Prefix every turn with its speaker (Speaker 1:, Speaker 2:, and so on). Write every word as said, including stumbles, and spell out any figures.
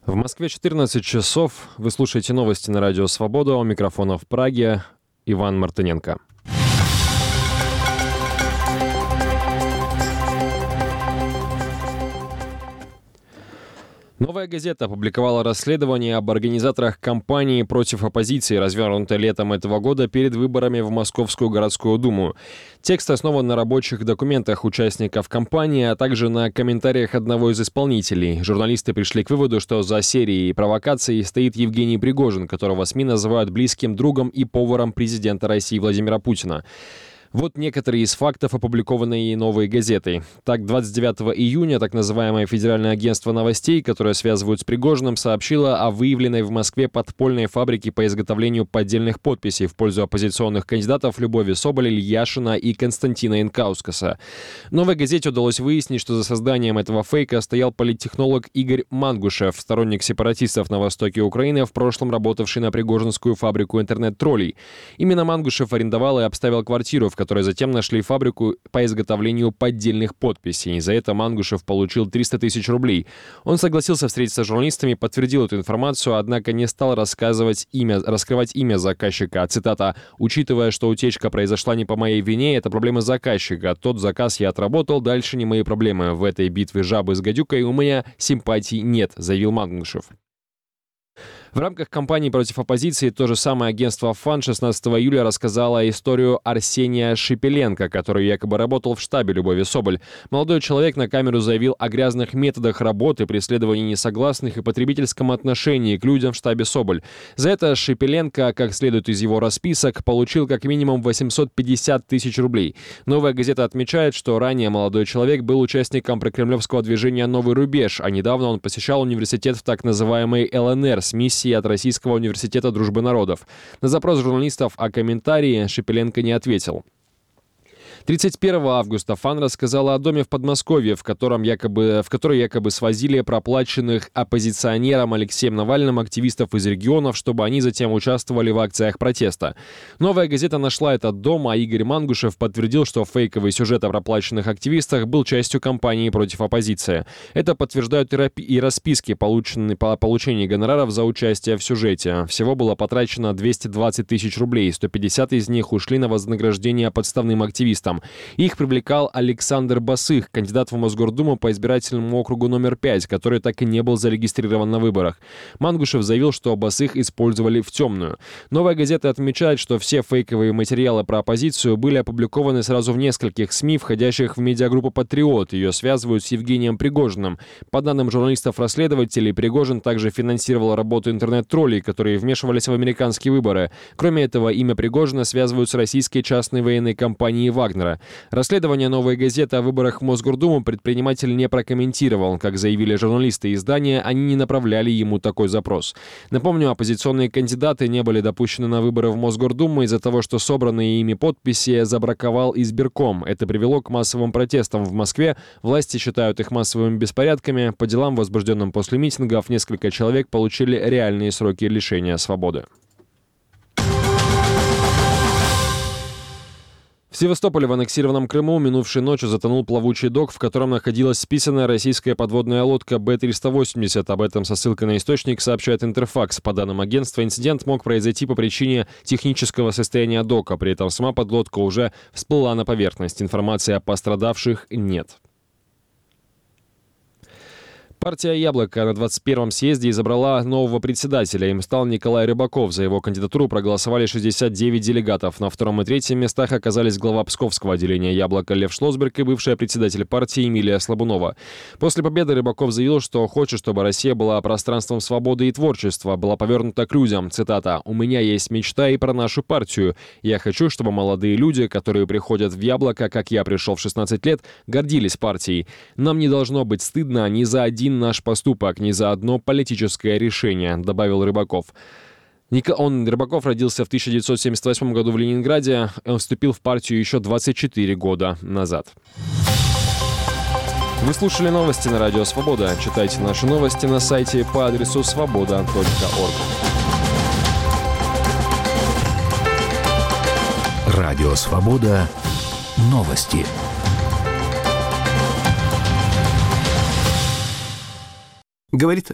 Speaker 1: В Москве четырнадцать часов. Вы слушаете новости на радио «Свобода». У микрофона в Праге Иван Мартыненко. «Новая газета» опубликовала расследование об организаторах кампании против оппозиции, развернутой летом этого года перед выборами в Московскую городскую думу. Текст основан на рабочих документах участников кампании, а также на комментариях одного из исполнителей. Журналисты пришли к выводу, что за серией провокаций стоит Евгений Пригожин, которого СМИ называют близким другом и поваром президента России Владимира Путина. Вот некоторые из фактов, опубликованные «Новой газетой». Так, двадцать девятого июня так называемое Федеральное агентство новостей, которое связывают с Пригожиным, сообщило о выявленной в Москве подпольной фабрике по изготовлению поддельных подписей в пользу оппозиционных кандидатов Любови Соболь, Ильяшина и Константина Инкаускаса. «Новой газете» удалось выяснить, что за созданием этого фейка стоял политтехнолог Игорь Мангушев, сторонник сепаратистов на востоке Украины, в прошлом работавший на Пригожинскую фабрику интернет-троллей. Именно Мангушев арендовал и обставил квартиру, в которые затем нашли фабрику по изготовлению поддельных подписей. За это Мангушев получил триста тысяч рублей. Он согласился встретиться с журналистами, подтвердил эту информацию, однако не стал рассказывать имя, раскрывать имя заказчика. Цитата: «Учитывая, что утечка произошла не по моей вине, это проблема заказчика. Тот заказ я отработал, дальше не мои проблемы. В этой битве жабы с гадюкой у меня симпатий нет», заявил Мангушев. В рамках кампании против оппозиции то же самое агентство ФАН шестнадцатого июля рассказало историю Арсения Шепеленко, который якобы работал в штабе Любови Соболь. Молодой человек на камеру заявил о грязных методах работы, преследовании несогласных и потребительском отношении к людям в штабе Соболь. За это Шепеленко, как следует из его расписок, получил как минимум восемьсот пятьдесят тысяч рублей. «Новая газета» отмечает, что ранее молодой человек был участником прокремлевского движения «Новый рубеж», а недавно он посещал университет в так называемой ЛНР с миссией от Российского университета дружбы народов. На запрос журналистов о комментарии Шепеленко не ответил. тридцать первого августа ФАН рассказала о доме в Подмосковье, в котором якобы, в который якобы свозили проплаченных оппозиционером Алексеем Навальным активистов из регионов, чтобы они затем участвовали в акциях протеста. «Новая газета» нашла этот дом, а Игорь Мангушев подтвердил, что фейковый сюжет о проплаченных активистах был частью кампании против оппозиции. Это подтверждают и расписки, полученные по получению гонораров за участие в сюжете. Всего было потрачено двести двадцать тысяч рублей, сто пятьдесят из них ушли на вознаграждение подставным активистам. Их привлекал Александр Басых, кандидат в Мосгордуму по избирательному округу номер пять, который так и не был зарегистрирован на выборах. Мангушев заявил, что Басых использовали в темную. «Новая газета» отмечает, что все фейковые материалы про оппозицию были опубликованы сразу в нескольких СМИ, входящих в медиагруппу «Патриот». Ее связывают с Евгением Пригожиным. По данным журналистов-расследователей, Пригожин также финансировал работу интернет-троллей, которые вмешивались в американские выборы. Кроме этого, имя Пригожина связывают с российской частной военной компанией «Вагнер». Расследование «Новой газеты» о выборах в Мосгордуму предприниматель не прокомментировал. Как заявили журналисты издания, они не направляли ему такой запрос. Напомню, оппозиционные кандидаты не были допущены на выборы в Мосгордуму из-за того, что собранные ими подписи забраковал избирком. Это привело к массовым протестам в Москве. Власти считают их массовыми беспорядками. По делам, возбужденным после митингов, несколько человек получили реальные сроки лишения свободы. В Севастополе, в аннексированном Крыму, минувшей ночью затонул плавучий док, в котором находилась списанная российская подводная лодка Бэ триста восемьдесят. Об этом со ссылкой на источник сообщает Интерфакс. По данным агентства, инцидент мог произойти по причине технического состояния дока. При этом сама подлодка уже всплыла на поверхность. Информации о пострадавших нет. Партия «Яблоко» на двадцать первом съезде избрала нового председателя. Им стал Николай Рыбаков. За его кандидатуру проголосовали шестьдесят девять делегатов. На втором и третьем местах оказались глава Псковского отделения «Яблоко» Лев Шлосберг и бывшая председатель партии Эмилия Слабунова. После победы Рыбаков заявил, что хочет, чтобы Россия была пространством свободы и творчества, была повернута к людям. Цитата: «У меня есть мечта и про нашу партию. Я хочу, чтобы молодые люди, которые приходят в «Яблоко», как я пришел в шестнадцать лет, гордились партией. Нам не должно быть стыдно ни за один наш поступок, ни за одно политическое решение», добавил Рыбаков. Он, Рыбаков, родился в тысяча девятьсот семьдесят восьмом году в Ленинграде. Он вступил в партию еще двадцать четыре года назад. Вы слушали новости на Радио Свобода. Читайте наши новости на сайте по адресу свобода точка орг.
Speaker 2: Радио Свобода. Новости. Говорит